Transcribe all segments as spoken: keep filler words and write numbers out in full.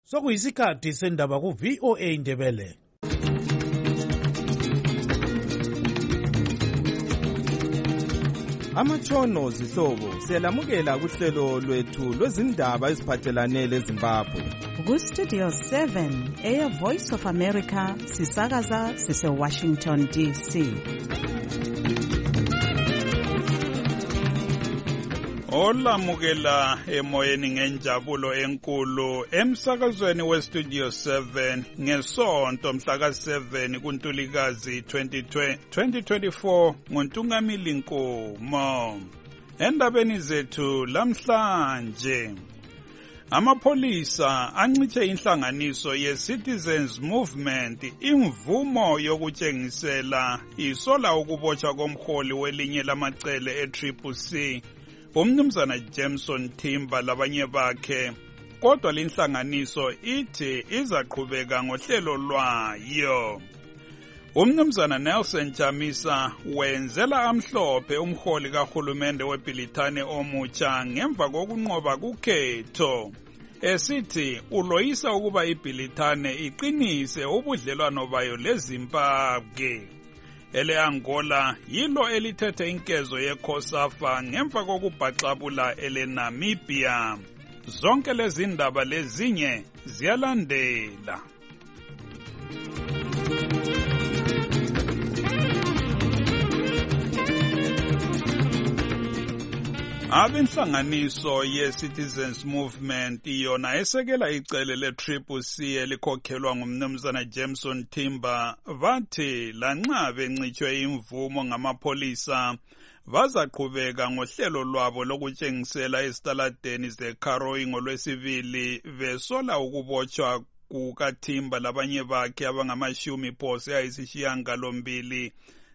Sokuyisikhathi sendaba ku V O A Ndebele. Amatshono zihlobo siyalamukela kuhlelo lwethu lwezindaba eziphathelane leZimbabwe. Ku Studio seven, Air Voice of America, sisakaza sise Washington D C. Olamukela emoyeni ngenjabulo enkulu emsakazweni we Studio seven ngesonto mhla seven kuNtulikazi twenty twenty-four ngoNtungamili Nkomo. Endabeni zethu lamhlanje, amapholisa anciche inhlanganiso ye-Citizens Movement imvumo yokutshengisela isola ukubotshwa komholi welinye lamacele e-Triple C umnumzana Jameson Timber labanye bakhe, kodwa linhlanganiso ithi izaqhubeka ngohlelo lwayo. Umnumzana Nelson Chamisa wenzela amhlophe umholi kahulumende weBilitane omutsha ngemva kokunqoba kukhetho, esithi uloyisa ukuba iBilitane iqinise ubudlelwano bayo leZimbabwe. Ele Angola yilo elithethe inkezo yeCOSAFA ngemva kokubhaxabula ele Namibia. Zonke lezi ndaba lezinye ziyalandela. Abenhlanganiso ye-Citizens Movement yona esekela icele le-Triple C elikhokhelwa ngumnumzana Jameson Timber bathi lanxa bencitshwe imvumo ngamapholisa bazaqhubeka ngohlelo lwabo lokutshengisela esitaladeni zeKaroi ngolwesibili besola ukubotshwa kukaTimber labanye bakhe abangamashumi phose ayisishiyagalombili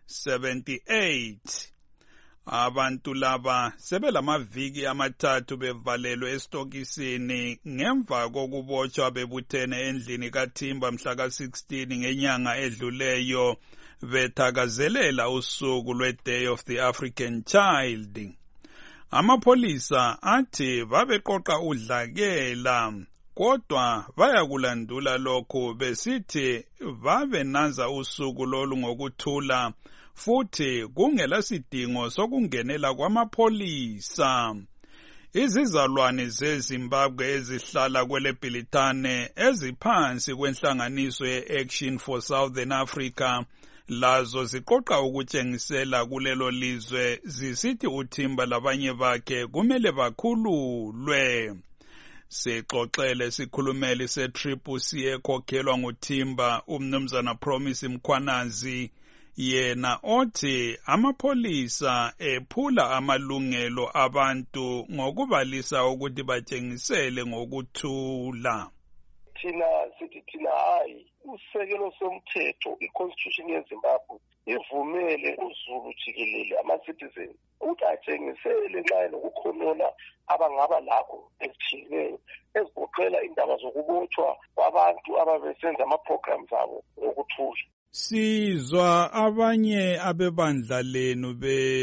seventy-eight. Abantu laba sebelamaviki amathathu bevalelwe estokisini ngemva kokubotshwa bebuthene endlini kaTimber mhla sixteen ngenyanga edluleyo bethakazelela usuku lwe-Day of the African Child. Amapholisa athi babeqoqa udlakela, kodwa bayakulandula lokhu besithi babenanza usuku lolu ngokuthula futhi kungela sidingo sokungenela kwamapholisa. Izizalwane zeZimbabwe ezihlala kwele Bilitane eziphansi kwenhlanganiso ye-Action for Southern Africa lazo ziqoqa ukutshengisela kulelo lizwe zisithi uTimber labanye bakhe kumele bakhululwe. Sixoxele sikhulumeli se-Triple C ekhokhelwa nguTimber umnumzana Promise Mkhwanazi, yena othi amapholisa ephula amalungelo abantu ngokubalisa ukuthi batshengisele ngokuthula. Thina sithi thina hayi usekelo somthetho i-Constitution yeZimbabwe ivumele uZulu jikelele ama-citizens ukuthi atshengisele nxa nokukhonona abangaba lakho ezithile ezigoqela indaba zokubotshwa kwabantu ababesenza ama-programs abo ngokuthula. Sizwa abanye abebandla lenu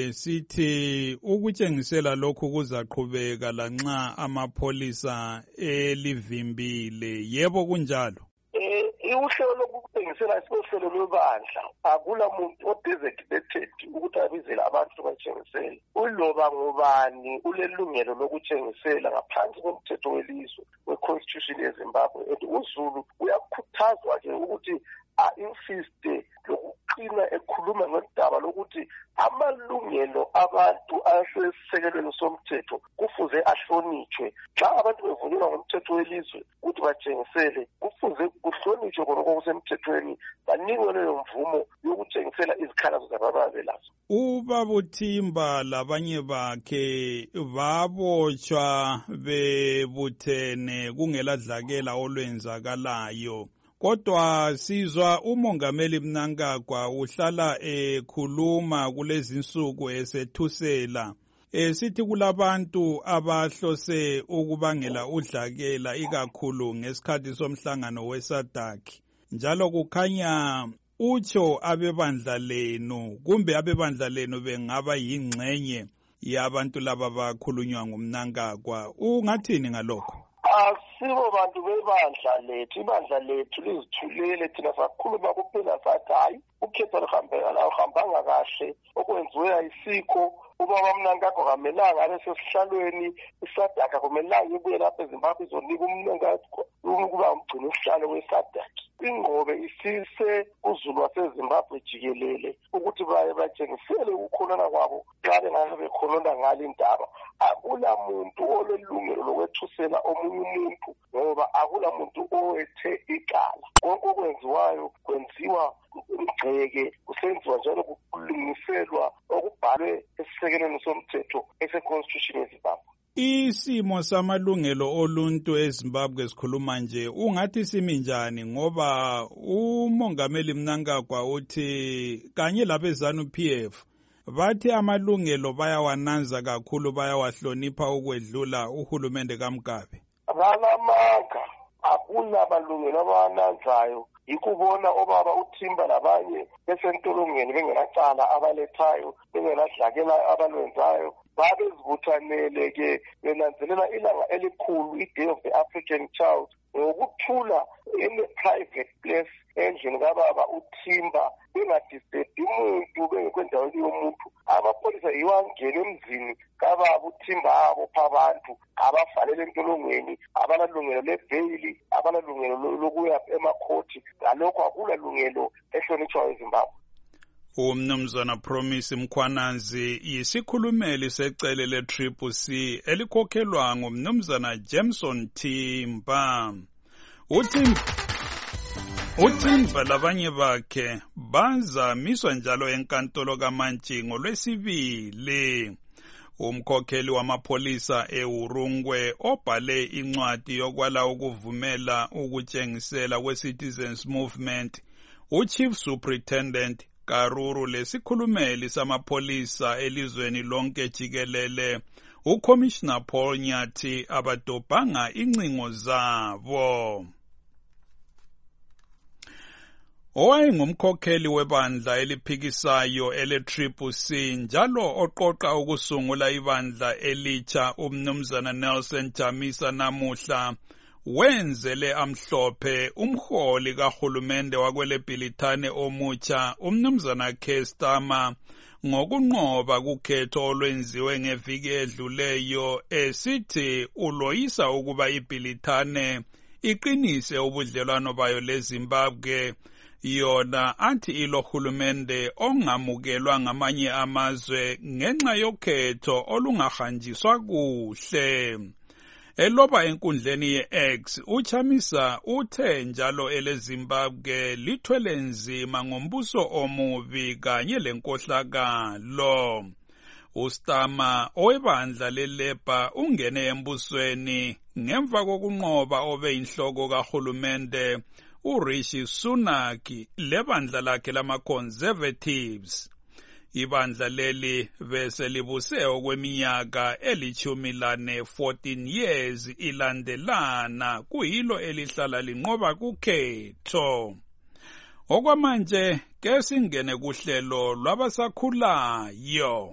besithi ukutshengisela lokhu kuzaqhubeka lanxa amapholisa elivimbile. Yebo kunjalo? Eh, uhlelo lokutshengisela sihlelo lwebandla akula muntu odesignated ukuthi abizele abantu batshengisele. Uloba ngubani ulelungelo lokutshengisela ngaphansi komthetho welizwe we-Constitution yeZimbabwe. UZulu uyakhuthazwa ke ukuthi a-insiste lokuqina ekhuluma ngodaba lokuthi amalungelo abantu asesisekelweni somthetho kufuze ahlonitshwe. Xa abantu bevunyelwa ngomthetho welizwe ukuthi batshengisele kufuze kuhlonitshwe konke okusemthethweni, banikwe leyo mvumo yokutshengisela izikhalazo zabababe lazo. Ubaba uTimber labanye bakhe babotshwa bebuthene kungeladlakela olwenzakalayo. Kodwa sizwa uMongameli Mnangagwa uhlala ekhuluma kulezi insuku esethusela esithi kulabantu abahlose ukubangela udlakela ikakhulu ngesikhathi somhlangano weSADC, njalo kukhanya utsho abebandla lenu kumbe abebandla lenu bengaba yingxenye yabantu laba bakhulunywa nguMnangagwa. Ungathini ngalokho? asibo bantu bebandla lethu, ibandla lethu lizithulele thina sakhuluma kuphela sathi hayi ukhetho luhambeka la uhambanga kahle okwenziwe ayisikho ubaba Mnangagwa kamelanga abe sesihlalweni isadaka kumelanga ibuye lapha eZimbabwe izonika uMnangagwa ukuba umgcini usihlalo wesadaka. Ingqobe isise uZulu waseZimbabwe jikelele ukuthi baye batshengisele ukukhonona kwabo xa bengabe bekhonona ngale indaba. Akula muntu olelungelo lokwethusela omunye umuntu ngoba akula muntu owethe icala. Konke okwenziwayo kwenziwa umgceke kusenziwa njalo kulungiselwa okubhalwe esisekelweni somthetho ese-constitution yeZimbabwe. Isimo samalungelo oluntu eZimbabwe sikhuluma nje ungathi simi njani ngoba uMongameli Mnangagwa uthi kanye labezanu P F bathi amalungelo bayawananza kakhulu bayawahlonipha ukwedlula uhulumende kaMgabe. Balamanga akula malungelo abawananzayo ikubona obaba uThimba labanye besentolongweni bengelacala abalethayo bengeladlakela abalwenzayo babezibuthanele ke benanzelela ilanga elikhulu i-Day of the African Child ngokuthula in a private place endlini kababa uThimba bengadisturbi umuntu bengekwendaweni yomuntu. Amapholisa yiwangena emzini kababa uThimba abopha abantu abavalele entolongweni abanalungelo lebheyili abanalungelo lokuya emakhoti. Ngalokho akulalungelo ehlonitshwayo eZimbabwe. Umnumzana Promise Mkhwanazi yisikhulumeli secele le-Triple C elikhokhelwa ngumnumzana Jameson Thimba. Uthimba Uthimba labanye bakhe bazamiswa njalo enkantolo kaMantshi ngolwesibili. Umkhokheli wamapholisa eUrungwe obhale incwadi yokwala ukuvumela ukutshengisela kwe-Citizens Movement, uChief Superintendent Karuru lesikhulumeli samapholisa elizweni lonke jikelele uCommissioner Paul Nyathi abadobhanga incingo zabo. Owayengumkhokheli webandla eliphikisayo ele-Triple C njalo oqoqa ukusungula ibandla elitsha umnumzana Nelson Chamisa namuhla wenzele amhlophe umholi kahulumende wakweleBhilithane omutsha umnumzana Kestama ngokunqoba kukhetho olwenziwe ngeviki edluleyo esithi uloyisa ukuba iBhilithane iqinise ubudlelwano bayo leZimbabwe yona athi ilohulumende ongamukelwa ngamanye amazwe ngenxa yokhetho olungahanjiswa kuhle. Eloba enkundleni ye-X, uChamisa uthe njalo eleZimbabwe lithwele nzima ngombuso omubi kanye lenkohlakalo. uStama owebandla leLabour ungene embusweni ngemva kokunqoba obe inhloko kahulumende uRishi Sunak lebandla lakhe lama-Conservatives. Ibandla leli bese libuse okweminyaka elithumi lane fourteen years ilandelana kuyilo elihlala linqoba kukhetho. Okwamanje ke singene kuhlelo lwabasakhulayo.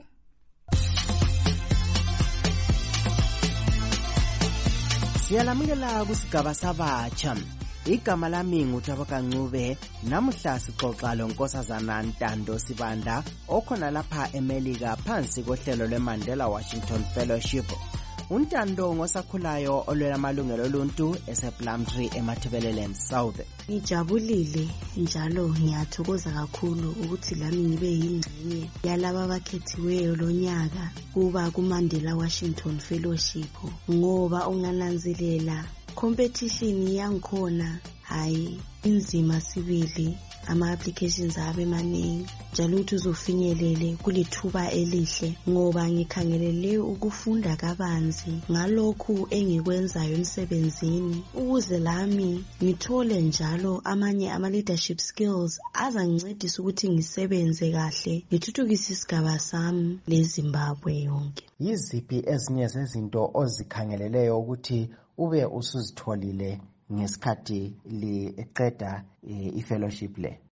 Siyalamukela kusigaba sabatsha. Igama lami nguThabakancube. Namuhla sixoxa lonkosazana Ntando Sibanda okhona lapha eMelika phansi kohlelo lweMandela Washington Fellowship. Untando ngosakhulayo olwela amalungelo oluntu esePlumtree eMathebeleland South. Ngijabulile njalo ngiyathokoza kakhulu ukuthi lami ngibe yingxenye yalaba abakhethiweyo lonyaka kuba kuMandela Washington Fellowship ngoba ungananzelela competition yangikhona hayi inzima sibili ama-applications abe maningi njalo ukuthi uzofinyelele kulithuba elihle ngoba ngikhangelele ukufunda kabanzi ngalokhu engikwenzayo emsebenzini ukuze lami ngithole njalo amanye ama-leadership skills azangincedisa ukuthi ngisebenze kahle ngithuthukise isigaba sami leZimbabwe yonke. Yiziphi ezinye zezinto ozikhangeleleyo ukuthi ube usuzitholile ngesikhathi liqeda i-fellowship le?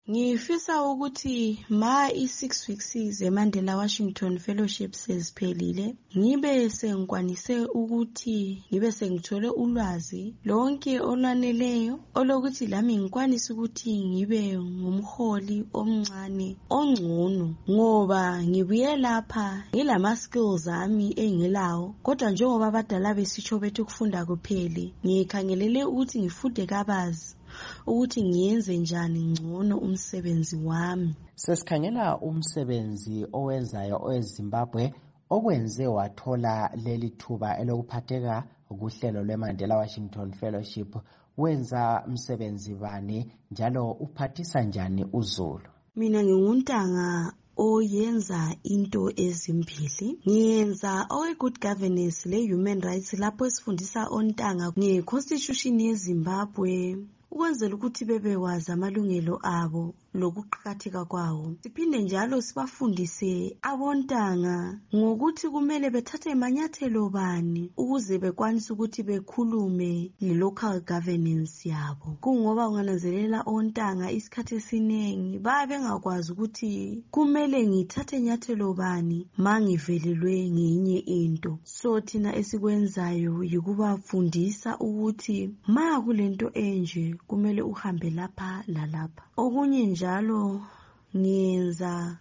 Ngifisa ukuthi ma i-six weeks zeMandela Washington Fellowship seziphelile, ngibe sengikwanise ukuthi ngibe sengithole ulwazi lonke olwaneleyo olokuthi lami ngikwanise ukuthi ngibe ngumholi omncane ongcono, ngoba ngibuye lapha ngilama skills ami engilawo, kodwa njengoba abadala besitsho bethi ukufunda kuphele, ngikhangelele ukuthi ngifunde kabazi ukuthi ngiyenze njani ngcono umsebenzi wami. Sesikhangela umsebenzi owenzayo oweZimbabwe okwenze wathola leli thuba elokuphatheka kuhlelo lweMandela Washington Fellowship. Wenza umsebenzi bani njalo uphathisa njani uZulu? Mina nginguntanga oyenza into ezimbili. Ngiyenza owe good governance le human rights lapho esifundisa ontanga nge-constitution yeZimbabwe ukwenzela ukuthi bebewazi amalungelo abo lokuqhakatheka kwawo. Siphinde njalo sibafundise abontanga ngokuthi kumele bethathe amanyathelo bani ukuze bekwanise ukuthi bekhulume nge-local governance yabo. Kungoba ungananzelela ontanga isikhathi esiningi babe bengakwazi ukuthi kumele ngithathe inyathelo bani mangivelelwe ngenye into. So thina esikwenzayo yikubafundisa ukuthi ma kulento enje kumele uhambe lapha lalapha. Okunye njalo ngiyenza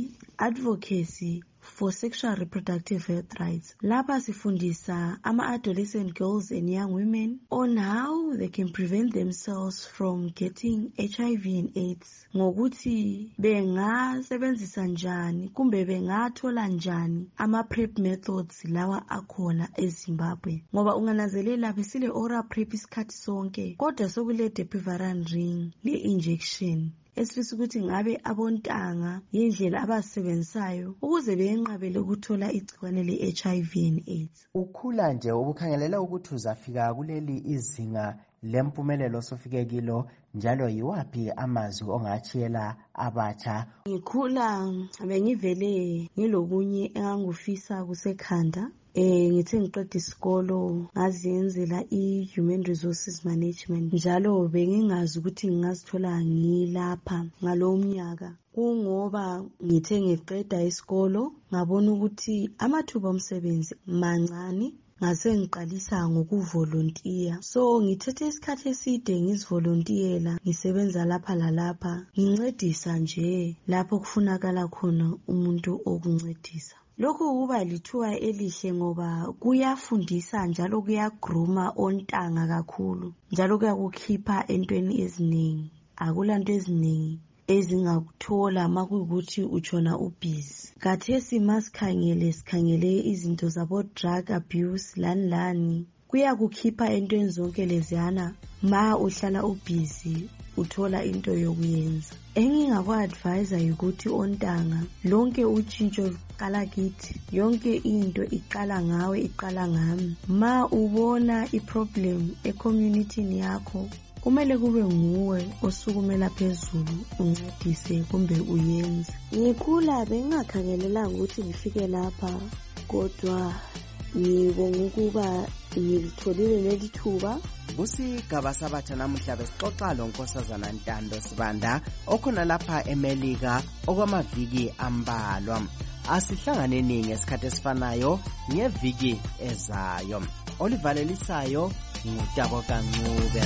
i-advocacy for sexual reproductive health rights. Lapha sifundisa ama-adolescent girls and young women on how they can prevent themselves from getting H I V and AIDS, ngokuthi bengasebenzisa njani kumbe bengathola njani ama-PrEP methods lawa akhona eZimbabwe. Ngoba ungananzelela besile oral PrEP isikhathi sonke, kodwa sokule depiviral ring le-injection esifisa ukuthi ngabe abontanga yindlela abasebenzayo ukuze benqabele ukuthola igciwane le-H I V and AIDS. Ukhula nje ubukhangelela ukuthi uzafika kuleli izinga lempumelelo sofike kilo, njalo yiwapi amazwi ongachiyela abatsha? Ngikhula bengivele ngilokunye engangufisa kusekhanda. Eh ngithe ngiqeda isikolo ngaziyenzela i-human resources management, njalo bengingazi ukuthi ngingazithola ngilapha ngalo mnyaka. Kungoba ngithe ngiqeda isikolo ngabona ukuthi amathuba omsebenzi mancane, ngase ngiqalisa ngokuvolontiya. So ngithethe isikhathi eside ngizivolontiyela, ngisebenza lapha lalapha, ngincedisa nje lapho kufunakala khona umuntu okuncedisa. Lokhu kuba lithuba elihle ngoba kuyafundisa njalo kuyagruma ontanga kakhulu, njalo kuyakukhipha entweni eziningi. Akulanto eziningi ezingakuthola makuyukuthi utshona ubhizi. Khathesi masikhangele sikhangele izinto zabo drug abuse lani lani, kuyakukhipha entweni zonke leziyana ma uhlala ubhizi uthola into yokuyenza. Engingakwa-advise ukuthi ontanga lonke utshintsho luqala kithi, yonke into iqala ngawe, iqala ngami. Ma ubona iproblem ecommunitini yakho, kumele kube nguwe osukumela phezulu uncedise kumbe uyenze. Ngikhula bengingakhangelelanga ukuthi ngifike lapha, kodwa ngibonga ukuba ngilitholile leli thuba. Kusigaba sabatha namuhla besixoxa lonkosazana Ntando Sibanda okhona lapha eMelika okwamaviki ambalwa. Asihlanganeni ngesikhathi esifanayo ngeviki ezayo. Olivalelisayo ngutabo kancube.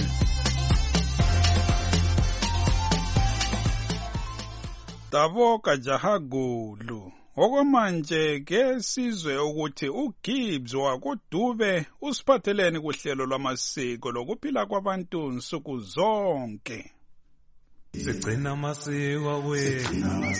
Tabo Kajahagulu. Okwamanje ke sizwe ukuthi uGibbs wakuDube usiphathelene kuhlelo lwamasiko lokuphila kwabantu nsuku zonke. Sigcina amasiko wethu,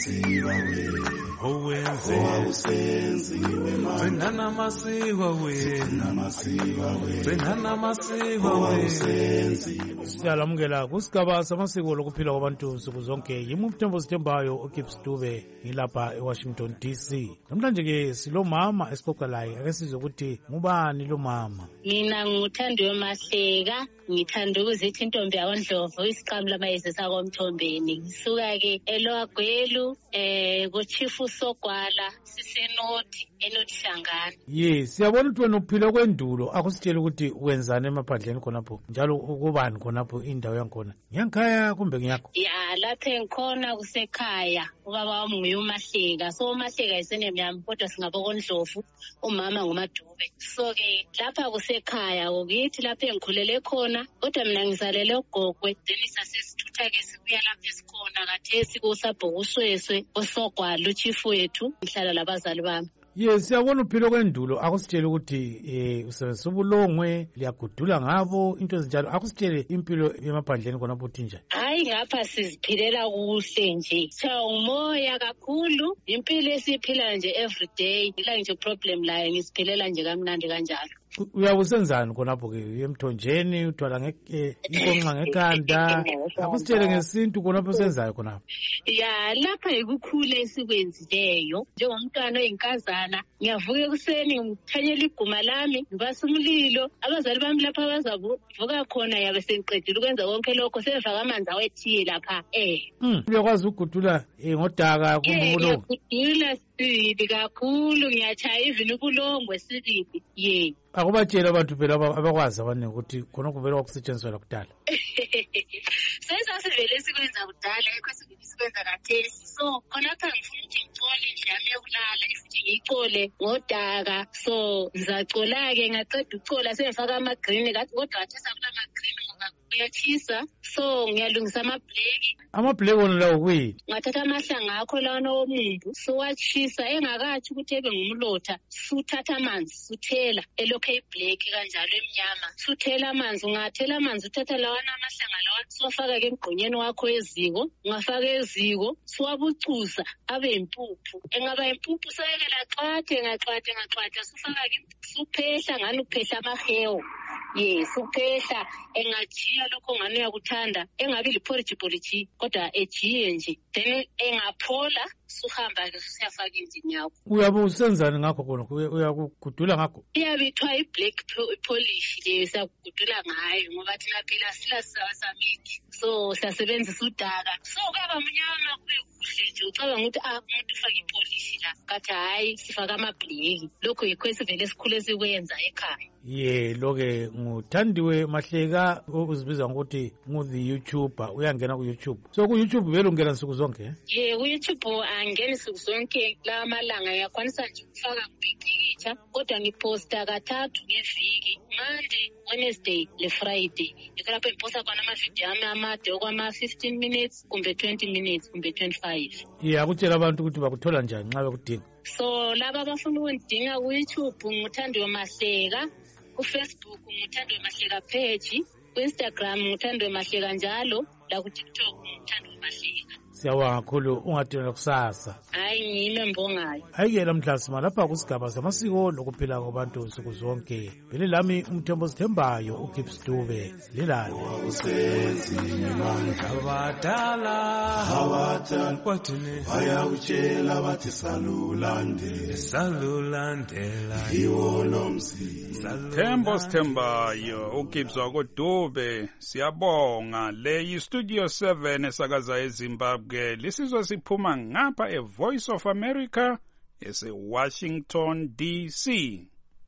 owenze usenziwe manje. Gcina amasiko wethu, gcina amasiko wethu. Siyalamukela kusigaba samasiko lokuphila kwabantu nsuku zonke. Yimi uMthembu Sithembayo uGibbs Dube ngilapha eWashington D C. Namhlanje ke silomama esixoxa laye, ake sizwe ukuthi ngubani lo mama. Mina nguthandwe Mahleka, ngithanda ukuzithi intombi yakoNdlovu isiqhamu lamayezi sakoMtho. Mthombeni ngisuka ke eLwagwelu eh ku Chief Sogwala siseNorth eNorth Shangana. Yes, siyabona ukuthi wena uphile kwendulo akusitshela ukuthi wenzani emaphandleni khonapho njalo ukubani khonapho indawo yankhona. Ngiyankhaya kumbe ngiyakho? Ya lapha engikhona kusekhaya ubaba wami nguye uMahleka. So uMahleka isenemnyama kodwa singabokondlovu umama nguMadube. So ke lapha kusekhaya ngokithi lapha engikhulele khona kodwa mina ngizalele uGogwe then sasesithutha ke sibuya lapha esikhona kathesi kusabhokusweswe osogwala uchief wethu ngihlala labazali bami. Yes, siyabona uphilo kwendulo akusitshela ukuthi eh usebenzisa ubulongwe liyagudula ngabo into ezinjalo akusitshele impilo yemaphandleni khonapho uthinja. Hayi ngapha siziphilela kuhle nje. Cha umoya kakhulu impilo esiphila nje everyday ila nje problem la ngisiphilela nje kamnandi kanjalo. Uyabusenzani khonapho ke emthonjeni uthwala ngeke inkonxa ngekanda akusitshele ngesintu khonapho usenzayo khonapho. Ya lapha ekukhule esikwenzileyo njengomntwana oyinkazana ngiyavuka ekuseni ngithanyela iguma lami ngibasa umlilo abazali bami lapha bazavuka khona yabe sengiqedile ukwenza konke lokho sevaka amanzi awethiye lapha eh. Uyakwazi ukugudula ngodaka kumbe ubulo? Ngiyagudula sibili kakhulu ngiyachaya even ubulongwe sibili ye. Akubatshela abantu phela abakwazi abaningi ukuthi khona kuvela kwakusetshenziswa kudala. Senza sivele sikwenza kudala ekho sikwenza kathesi. So khonapha ngifuna ukuthi ngicole nje yami yokulala futhi ngicole ngodaka. So ngizacola ke ngaqeda ucola sengifaka ama green kathi kodwa athesa kula ama green ngoba kuyachisa. So ngiyalungisa ama black. Ama black wona lawo kuyini? Ngathatha amahlanga akho lawana womumbu so wachisa engakathi ukuthi ebe ngumlotha suthatha amanzi suthela elokhe iblack kanjalo emnyama suthela amanzi ungathela amanzi uthatha lawana amahlanga lawa sofaka ke emgqonyeni wakho eziko ungafaka eziko siwabucuza abe impuphu engaba impuphu sayekela xathe ngaxathe ngaxathe sufaka ke suphehla ngani uphehla amahewo yes uphehla engajiya lokho ngani uyakuthanda engabi liporridge porridge kodwa ejiye nje then engaphola suhamba ke siyafaka endini yakho. Uyabe usenzani ngakho khona uyakugudula ngakho? Iyabithwa i-black polish le sakugudula ngayo ngoba thina phela sila samithi so siyasebenzisa udaka so kaba mnyama kube kuhle nje ucabanga ukuthi ah umuntu ufaka ipolish la kathi hayi sifaka ama-black lokho yikho esivele sikhule sikwenza ekhaya. Ye loke nguthandiwe Mahleka uzibiza ngokuthi ngu-the YouTuber uyangena ku-YouTube. So ku-YouTube vele ungena nsuku zonke? Ye ku-YouTube angeni nsuku zonke la malanga ngiyakwanisa nje ukufaka kupicture kodwa ngiposta kathathu ngeviki Monday, Wednesday le Friday. Ikalapho ngiposta khona ama-video ami amade okwama-fifteen minutes kumbe twenty minutes kumbe twenty-five. Ye akutshela abantu ukuthi bakuthola njani nxa bekudinga? So laba abafuna ukundinga ku-YouTube nguthandiwe Mahleka. Ku-Facebook nguthandiwe Mahleka page, ku-Instagram nguthandiwe Mahleka njalo, la ku-TikTok nguthandiwe Mahleka. Siyabonga kakhulu ungadinela kusasa. Hayi ngime mbongayo. Hayi-ke namhlanje lapha kusigaba samasiko lokuphila kwabantu nsuku zonke. Vele lami umthembo sithembayo uGibbs Dube lilalo. Abadala abadala bayawutshela bathi salulandela salulandela iwo nomzi. Thembo sithembayo uGibbs wakoDube siyabonga le yi-Studio seven esakaza eZimbabwe. Lisizwe siphuma ngapha eVoice of America ese-Washington D C.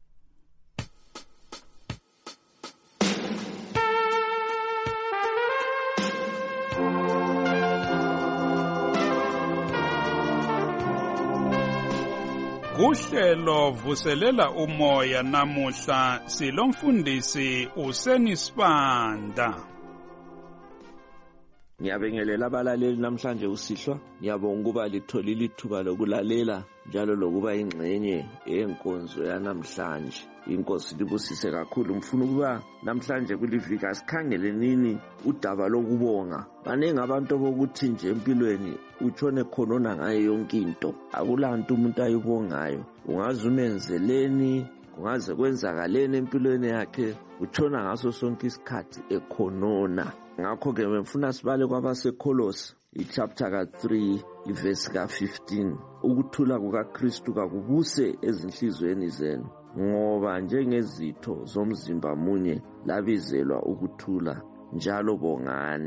Kuhlelo vuselela umoya namuhla silomfundisi uSeni Sibanda. Ngiyabingelela abalaleli namhlanje usihlwa ngiyabonga ukuba litholile ithuba lokulalela njalo lokuba ingxenye yenkonzo yanamhlanje. Inkosi libusise kakhulu. Mfuna ukuba namhlanje kulivika asikhangele nini udaba lokubonga. Banenge abantu bokuthi nje empilweni utshone khonona ngayo yonke into. Akulanto umuntu ayibongayo. Ungaze umenzeleni, kungaze kwenzakaleni empilweni yakhe, utshona ngaso sonke isikhathi ekhonona. Ngakho ke ngifuna sibale kwabaseKolosi ichapter ka three iverse ka fifteen. Ukuthula kukaKristu kakubuse ezinhlizweni zenu ngoba njengezitho zomzimba munye labizelwa ukuthula njalo bongani.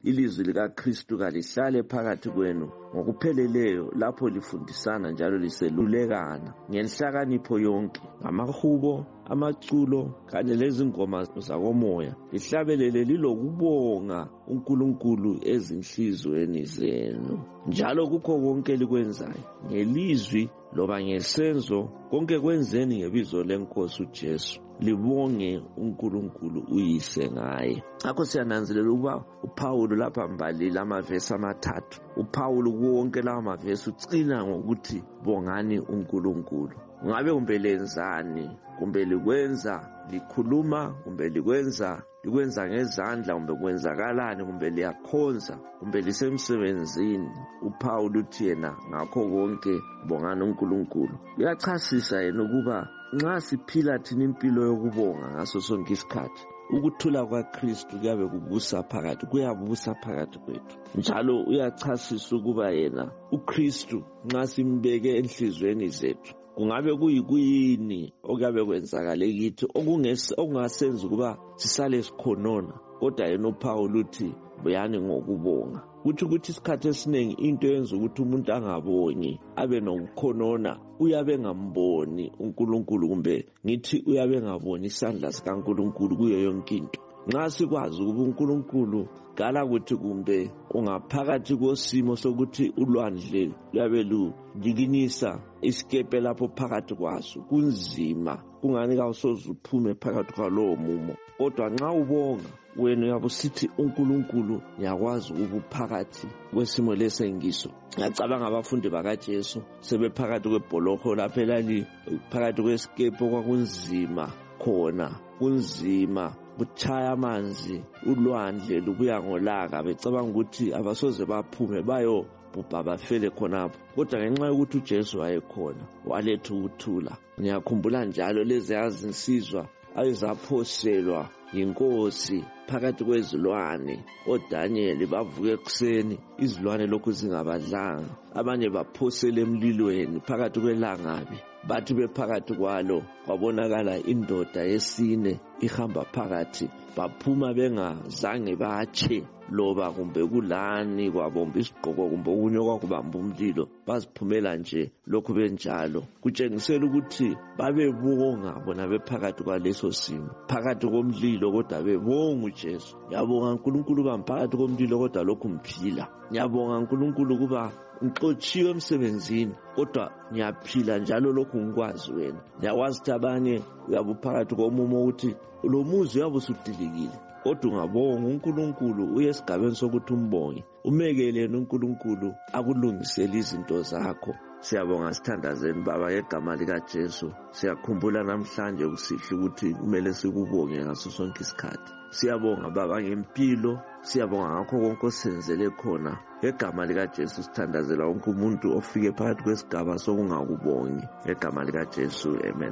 ilizwi likaKristu kalihlale phakathi kwenu ngokupheleleyo lapho lifundisana njalo liselulekana ngenhlakanipho yonke ngamahubo amaculo kanye lezingoma zakomoya lihlabelele lilokubonga uNkulunkulu ezinhlizweni zenu njalo kukho konke likwenzayo ngelizwi loba ngesenzo konke kwenzeni ngebizo lenkosi uJesu libonge uNkulunkulu uyise ngaye. Akho siyananzelela ukuba uPaul lapha mbalile amavesi amathathu. uPaul kuwonke lawo mavesi ucina ngokuthi bongani uNkulunkulu. Ngabe kumbe lenzani, kumbe likwenza likhuluma, kumbe likwenza likwenza ngezandla, kumbe kwenzakalani, kumbe liyakhonza, kumbe lisemsebenzini, uPaul uthi yena ngakho konke bongani uNkulunkulu. Uyachasisa yena ukuba nxa siphila thina impilo yokubonga ngaso sonke isikhathi ukuthula kwaKristu kuyabe kubusa phakathi kuyabusa phakathi kwethu njalo uyachasisa ukuba yena uKristu nxa simbeke enhlizweni zethu kungabe kuyikuyini okuyabe kwenzakale kithi okungasenza ukuba sisale sikhonona kodwa yena uPaul uthi buyani ngokubonga. Kuthi ukuthi isikhathi esiningi into yenza ukuthi umuntu angabongi abe nokukhonona uyabe ngamboni uNkulunkulu kumbe ngithi uyabe ngaboni isandla sikaNkulunkulu kuyo yonke into. Nxa sikwazi ukuba uNkulunkulu kala ukuthi kumbe ungaphakathi kosimo sokuthi ulwandle luyabe ludikinisa isikepe lapho phakathi kwaso kunzima kungani kawusoze uphume phakathi kwalowo mumo kodwa nxa ubonga wena uyabusithi uNkulunkulu yakwazi ukuphakathi kwesimo lesengiso. Ngicabanga abafundi bakaJesu sebephakathi kwebholoho lapho elali phakathi kwesikepe kwakunzima khona kunzima buchaya amanzi ulwandle lubuya ngolaka becabanga ukuthi abasoze baphume bayo bubha bafele khonapho kodwa ngenxa yokuthi uJesu wayekhona waletha ukuthula. Ngiyakhumbula njalo lezi yazinsizwa ayezaphoselwa yinkosi phakathi kwezilwane oDaniel bavuke ekuseni izilwane lokhu zingabadlanga abanye baphosela emlilweni phakathi kwelangabi bathi bephakathi kwalo kwabonakala indoda yesine ihamba phakathi baphuma bengazange batshe loba kumbe kulani kwabomba isigqoko kumbe okunye kwakubamba umlilo baziphumela nje lokhu benjalo kutshengisela ukuthi babebonga bona bephakathi kwaleso simo phakathi komlilo kodwa bebonga uJesu. Ngiyabonga uNkulunkulu bamphakathi komlilo kodwa lokhu mphila. Ngiyabonga uNkulunkulu kuba ngixotshiwe emsebenzini kodwa ngiyaphila njalo lokhu ngikwazi wena. Ngiyakwazi ukuthi abanye uyabuphakathi komumo ukuthi lo muzi uyabusudilikile kodwa ungabonga uNkulunkulu uye esigabeni sokuthi umbonge umekele uNkulunkulu akulungisele izinto zakho. Siyabonga sithandazeni baba ngegama likaJesu. Siyakhumbula namhlanje kusihle ukuthi kumele sikubonge ngaso sonke isikhathi. Siyabonga baba ngempilo, siyabonga ngakho konke osenzele khona. Ngegama likaJesu sithandazela wonke umuntu ofike phakathi kwesigaba sokungakubongi. Ngegama likaJesu, amen.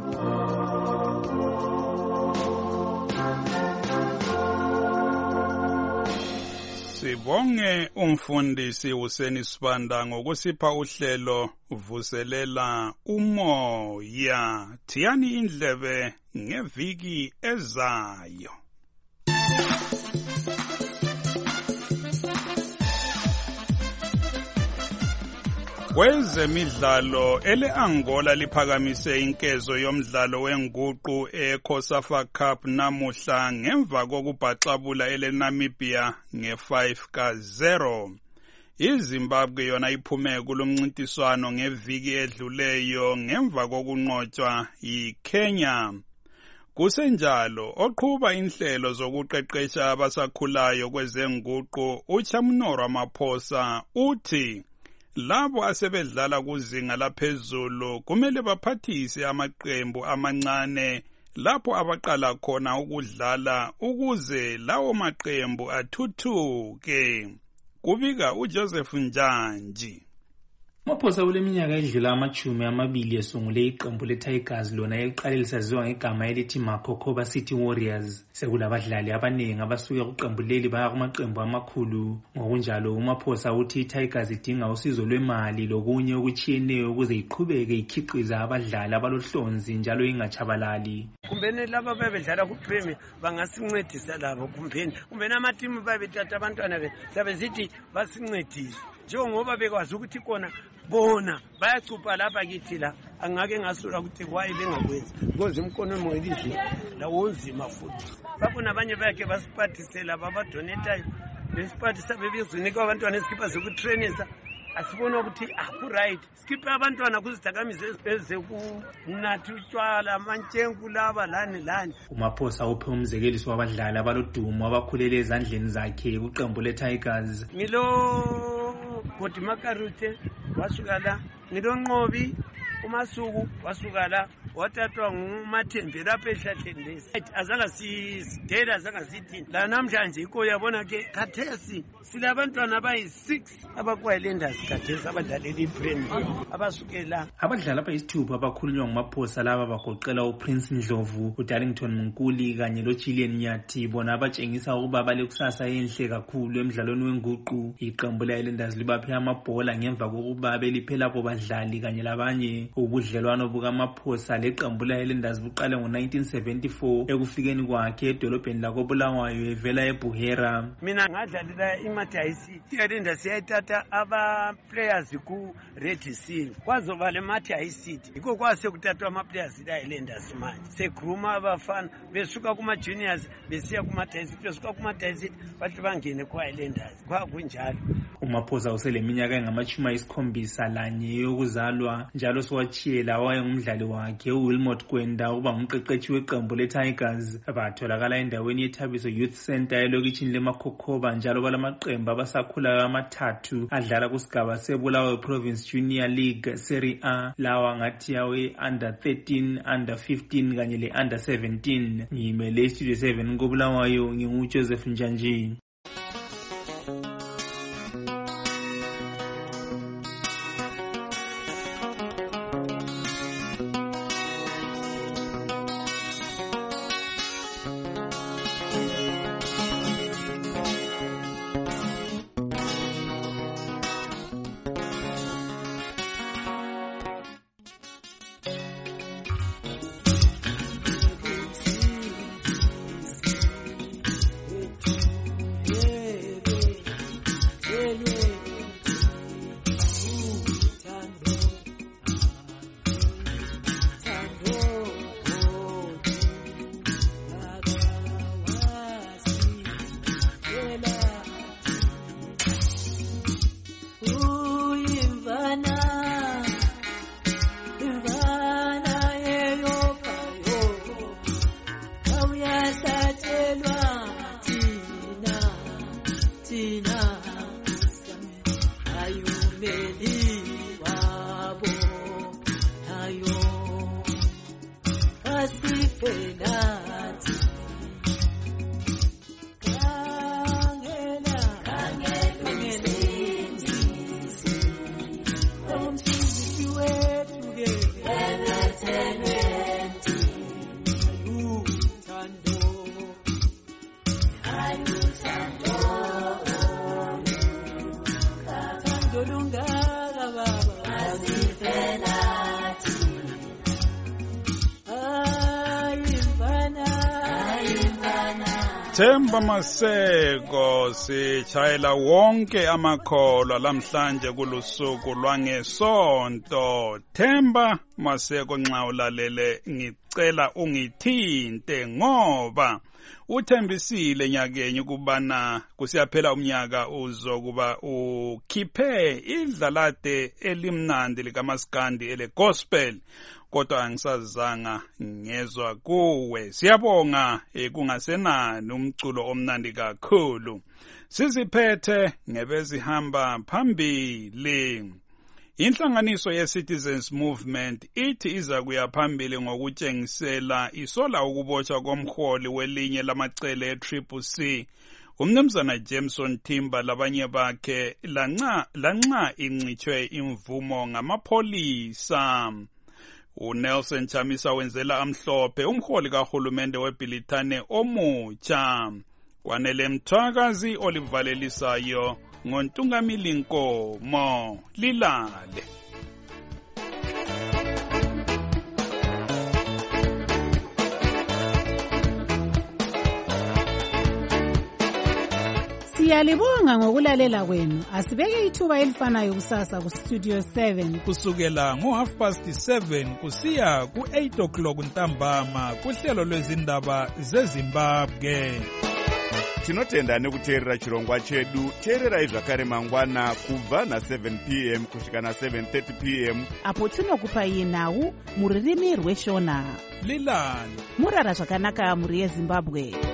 Sibonge umfundisi Huseni Sibanda ngokusipha uhlelo vuselela umoya. Thiyani indlebe ngeviki ezayo. Kwezemidlalo ele-Angola liphakamise inkezo yomdlalo wenguqu e-COSAFA Cup namuhla ngemva kokubhaxabula ele-Namibia nge-five ka zero. iZimbabwe yona iphume kulomncintiswano ngeviki edluleyo ngemva kokunqotshwa yiKenya. Kusenjalo oqhuba inhlelo zokuqeqesha abasakhulayo kwezenguqu uChamnoro Ramaphosa uthi labo asebedlala kuzinga laphezulu kumele baphathise amaqembu amancane lapho abaqala khona ukudlala ukuze lawo maqembu athuthuke. Kubika uJoseph Njanji. Umaphosa kuleminyaka edlula amachumi amabili esungule iqembu le-Tigers lona eliqale lisaziwa ngegama elithi Makokoba City Warriors. Sekulabadlali abaningi abasuka kuqembu leli baya kumaqembu amakhulu. Ngokunjalo umaphosa uthi i-Tigers idinga usizo lwemali lokunye okutshiyeneyo ukuze iqhubeke ikhiqiza abadlali abalohlonzi njalo ingachabalali. Kumbeni laba bebedlala ku-Premier bangasincedisa labo kumbeni. Kumbeni amatimu babethatha abantwana be sabe zithi basincedise. Njengoba bekwazi ukuthi kona bona bayacupha lapha kithi la angake ngasula ukuthi kwayi bengakwenzi because imkono emwelizwe la wonzima futhi babona abanye bayake basiphathisela babadonetayo besiphathisa bebizinika abantwana esikipha zokutrainisa asibona ukuthi aku right skiphe abantwana kuzidakamize eze kunathi utshwala amantshengu laba lani lani. Umaphosa uphe umzekeliso wabadlali abalodumo abakhulele ezandleni zakhe kuqembu le-Tigers. Ngilo Koti Makarute wasuka la, ngilo Nqobi uMasuku wasuka la, wathathwa nguMathembe lapha ehlahleni lesi. Azange sidela azange sithi la namhlanje iko yabona ke khathesi silabantwana abayi six abakwayilanders khathesi abadlalela iPremier abasukela. Abadlali abayisithupha abakhulunywa ngumaphosa laba bagoqela uPrince Ndlovu, uDarlington Mnkuli kanye loJillian Nyathi bona abatshengisa ukuba balekusasa enhle kakhulu emidlalweni wenguqu. Iqembu le-Islanders libaphe amabhola ngemva kokuba beliphe labo badlali kanye labanye. Ubudlelwano bukamaphosa leqembu le-Islanders buqale ngo-nineteen seventy-four ekufikeni kwakhe edolobheni lakoBulawayo evela eBuhera. Mina ngadlalela iMathi City. I-Islanders yayithatha aba-players ku-Red Sea kwazoba le Mathi City yikho kwase kuthathwa ama-players e-Islanders manje segruma abafana besuka kuma-juniors besiya kuMathi City besuka kuMathi City bathi bangene kwa-Islanders kwakunjalo. Umaphosa useleminyaka engamachumi ayisikhombisa lanye yokuzalwa njalo siwatshiyela wayengumdlali wakhe uWilmot Gwenda ukuba ngumqeqeshi weqembu le-Tigers. Batholakala endaweni yeThabiso Youth Center elokitshini leMakokoba njalo balamaqembu abasakhulayo amathathu adlala kusigaba seBulawayo Province Junior League Serie A lawa ngathi yawe under thirteen, under fifteen kanye le-under seventeen. Ngimele Studio seven koBulawayo nginguJoseph Njanji. Themba Maseko sichayela wonke amakholwa lamhlanje kulusuku lwangesonto. Themba Maseko nxa ulalele ngicela ungithinte ngoba uthembisile nyakenye ukubana kusiyaphela umnyaka uzokuba ukhiphe idlalade elimnandi likaMaskandi ele gospel. Kodwa angisazanga ngezwa kuwe. Siyabonga kungasenani umculo omnandi kakhulu. Siziphethe ngebezihamba phambili. Inhlanganiso ye-Citizens Movement ithi iza kuya phambili ngokutshengisela isola ukubotshwa komholi welinye lamacele e-Triple C umnumzana Jameson Timber labanye bakhe lanxa lanxa incitshwe imvumo ngamapholisa. uNelson Chamisa wenzela amhlophe umholi kahulumende weBilithane omutsha. Kwanele Mthwakazi olivalelisayo ngoNtungamili Nkomo lilale. Siyalibonga ngokulalela kwenu. Asibeke ithuba elifanayo kusasa ku Studio seven kusukela ngo half past seven kusiya ku eight o'clock ntambama kuhlelo lwezindaba zeZimbabwe. Tinotenda nekuteerera chirongwa chedu. Teererai zvakare mangwana kubva na seven p m kusvika na seven thirty p m apo tinokupai nhau muririmi rweshona. Lilani Murara zvakanaka muri yeZimbabwe.